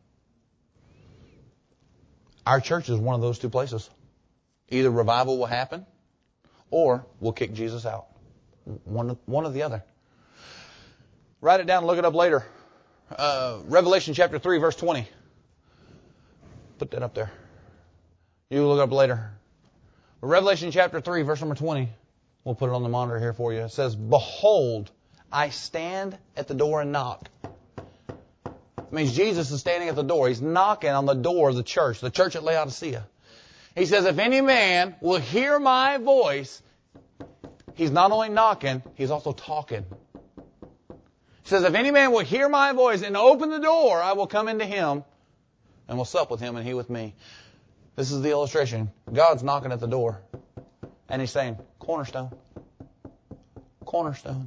Our church is one of those two places. Either revival will happen or we'll kick Jesus out. One, one or the other. Write it down and look it up later. Uh, Revelation chapter three, verse twenty. Put that up there. You look it up later. Revelation chapter three, verse number twenty. We'll put it on the monitor here for you. It says, "Behold, I stand at the door and knock." It means Jesus is standing at the door. He's knocking on the door of the church, the church at Laodicea. He says, if any man will hear my voice, he's not only knocking, he's also talking. He says, if any man will hear my voice and open the door, I will come into him and will sup with him and he with me. This is the illustration. God's knocking at the door. And he's saying, Cornerstone. Cornerstone.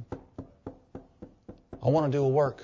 I want to do a work.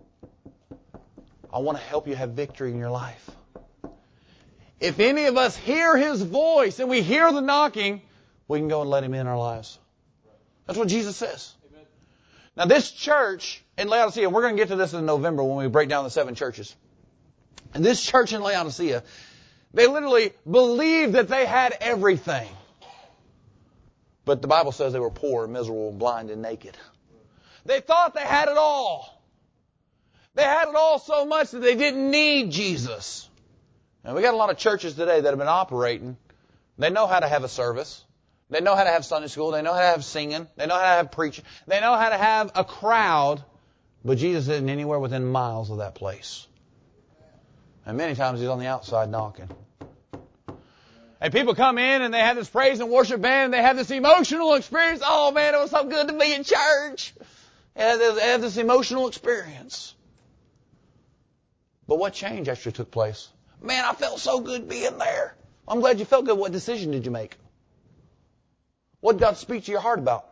I want to help you have victory in your life. If any of us hear his voice and we hear the knocking, we can go and let him in our lives. That's what Jesus says. Amen. Now this church in Laodicea, we're going to get to this in November when we break down the seven churches. And this church in Laodicea, they literally believed that they had everything. But the Bible says they were poor, miserable, blind, and naked. They thought they had it all. They had it all so much that they didn't need Jesus. And we got a lot of churches today that have been operating. They know how to have a service. They know how to have Sunday school. They know how to have singing. They know how to have preaching. They know how to have a crowd. But Jesus isn't anywhere within miles of that place. And many times he's on the outside knocking. And people come in and they have this praise and worship band. And they have this emotional experience. Oh man, it was so good to be in church. And they have this emotional experience. But what change actually took place? Man, I felt so good being there. I'm glad you felt good. What decision did you make? What did God speak to your heart about?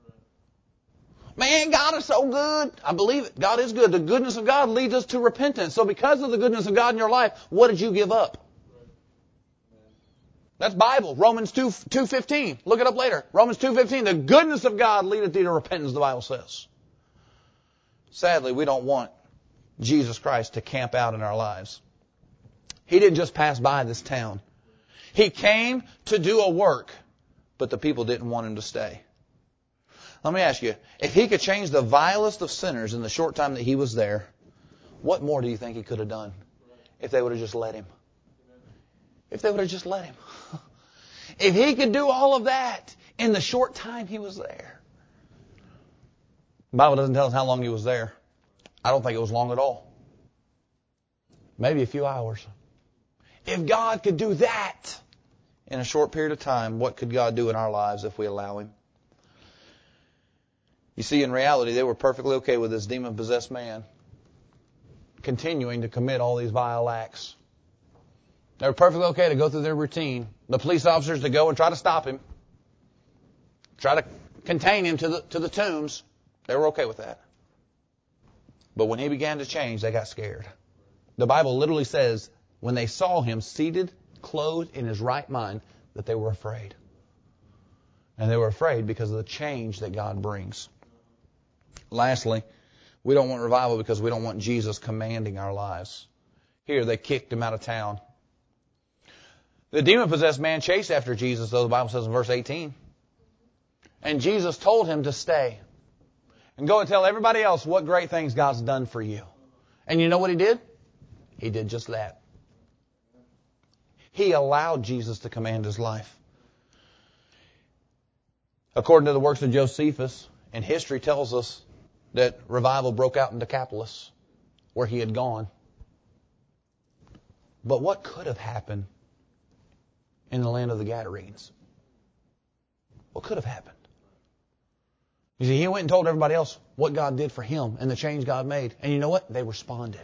Man, God is so good. I believe it. God is good. The goodness of God leads us to repentance. So because of the goodness of God in your life, what did you give up? That's Bible. Romans two fifteen. Look it up later. Romans two fifteen. The goodness of God leadeth thee to repentance, the Bible says. Sadly, we don't want Jesus Christ to camp out in our lives. He didn't just pass by this town. He came to do a work, but the people didn't want him to stay. Let me ask you, if he could change the vilest of sinners in the short time that he was there, what more do you think he could have done if they would have just let him? If they would have just let him. If he could do all of that in the short time he was there. The Bible doesn't tell us how long he was there. I don't think it was long at all. Maybe a few hours. If God could do that in a short period of time, what could God do in our lives if we allow Him? You see, in reality, they were perfectly okay with this demon-possessed man continuing to commit all these vile acts. They were perfectly okay to go through their routine. The police officers to go and try to stop him, try to contain him to the, to the tombs. They were okay with that. But when he began to change, they got scared. The Bible literally says when they saw him seated, clothed in his right mind, that they were afraid. And they were afraid because of the change that God brings. Lastly, we don't want revival because we don't want Jesus commanding our lives. Here, they kicked him out of town. The demon-possessed man chased after Jesus, though, the Bible says in verse eighteen. And Jesus told him to stay and go and tell everybody else what great things God's done for you. And you know what he did? He did just that. He allowed Jesus to command his life. According to the works of Josephus, and history tells us that revival broke out in Decapolis, where he had gone. But what could have happened in the land of the Gadarenes? What could have happened? You see, he went and told everybody else what God did for him and the change God made. And you know what? They responded.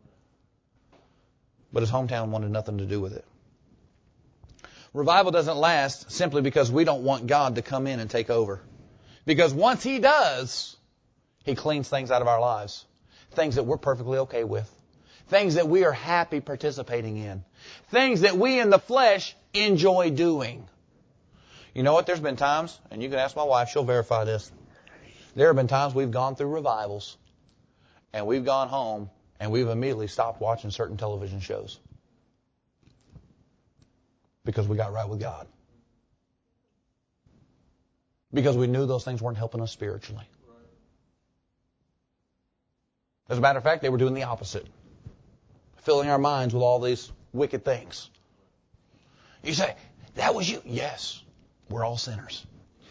But his hometown wanted nothing to do with it. Revival doesn't last simply because we don't want God to come in and take over. Because once He does, He cleans things out of our lives. Things that we're perfectly okay with. Things that we are happy participating in. Things that we in the flesh enjoy doing. You know what? There's been times, and you can ask my wife, she'll verify this. There have been times we've gone through revivals, and we've gone home, and we've immediately stopped watching certain television shows. Because we got right with God. Because we knew those things weren't helping us spiritually. As a matter of fact, they were doing the opposite. Filling our minds with all these wicked things. You say, that was you? Yes. We're all sinners.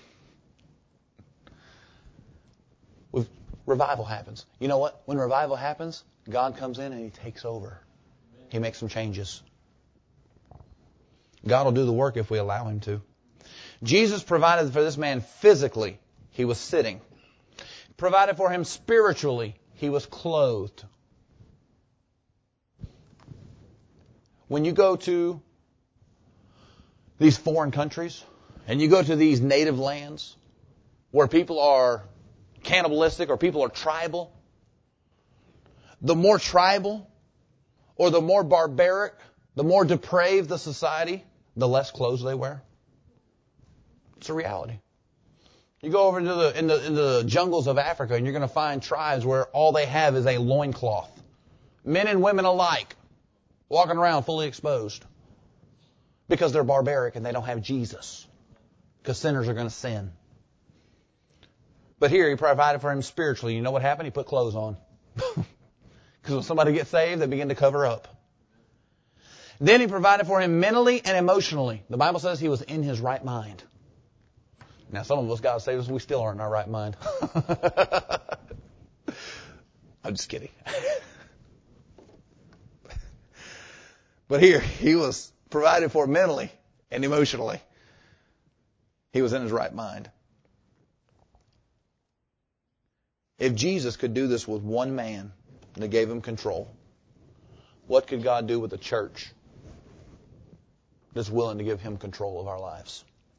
With revival happens. You know what? When revival happens, God comes in and He takes over. He makes some changes. God will do the work if we allow Him to. Jesus provided for this man physically. He was sitting. Provided for him spiritually. He was clothed. When you go to these foreign countries and you go to these native lands where people are cannibalistic or people are tribal, the more tribal or the more barbaric, the more depraved the society, the less clothes they wear. It's a reality. You go over into the, in the, in the jungles of Africa and you're going to find tribes where all they have is a loincloth. Men and women alike walking around fully exposed because they're barbaric and they don't have Jesus. Because sinners are going to sin. But here He provided for him spiritually. You know what happened? He put clothes on. Because when somebody gets saved, they begin to cover up. Then He provided for him mentally and emotionally. The Bible says he was in his right mind. Now, some of us, God saved us, we still aren't in our right mind. I'm just kidding. But here, he was provided for mentally and emotionally. He was in his right mind. If Jesus could do this with one man that gave him control, what could God do with a church that's willing to give Him control of our lives?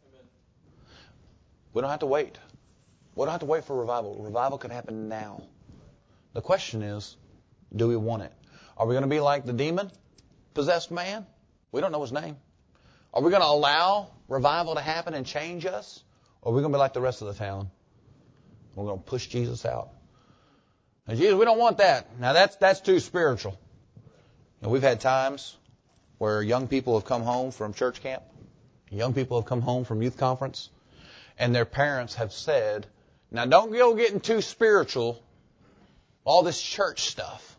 We don't have to wait. We don't have to wait for revival. Revival can happen now. The question is, do we want it? Are we going to be like the demon-possessed man? We don't know his name. Are we going to allow revival to happen and change us? Or are we going to be like the rest of the town? We're going to push Jesus out. And Jesus, we don't want that. Now that's that's too spiritual. And we've had times where young people have come home from church camp. Young people have come home from youth conference. And their parents have said, now don't go getting too spiritual, all this church stuff.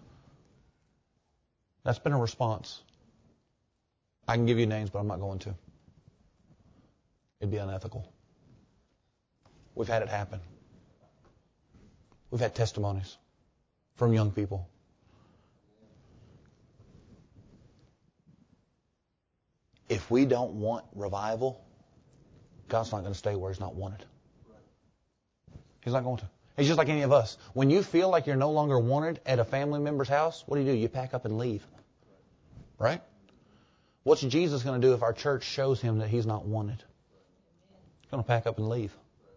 That's been a response. I can give you names, but I'm not going to. It'd be unethical. We've had it happen. We've had testimonies from young people. If we don't want revival, God's not going to stay where He's not wanted. He's not going to. He's just like any of us. When you feel like you're no longer wanted at a family member's house, what do you do? You pack up and leave. Right? What's Jesus going to do if our church shows Him that He's not wanted? He's going to pack up and leave.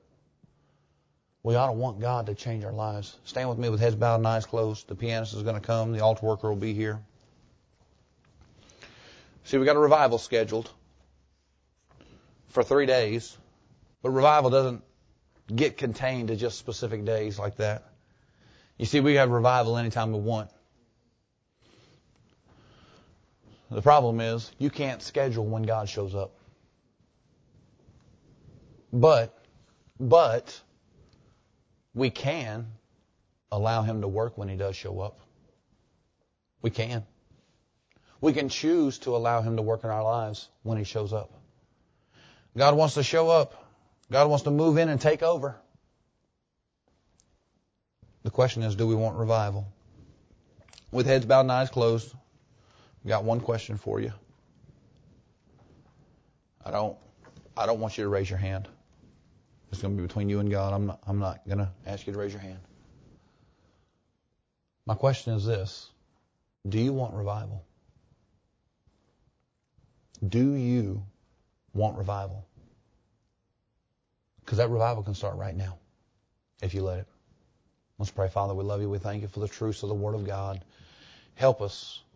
We ought to want God to change our lives. Stand with me with heads bowed and eyes closed. The pianist is going to come. The altar worker will be here. See, we got a revival scheduled for three days. But revival doesn't get contained to just specific days like that. You see, we have revival anytime we want. The problem is, you can't schedule when God shows up. But, but, we can allow Him to work when He does show up. We can. We can choose to allow Him to work in our lives when He shows up. God wants to show up. God wants to move in and take over. The question is, do we want revival? With heads bowed and eyes closed, I've got one question for you. I don't, I don't want you to raise your hand. It's going to be between you and God. I'm not, I'm not going to ask you to raise your hand. My question is this. Do you want revival? Do you want revival? Because that revival can start right now, if you let it. Let's pray. Father, we love you. We thank you for the truths of the Word of God. Help us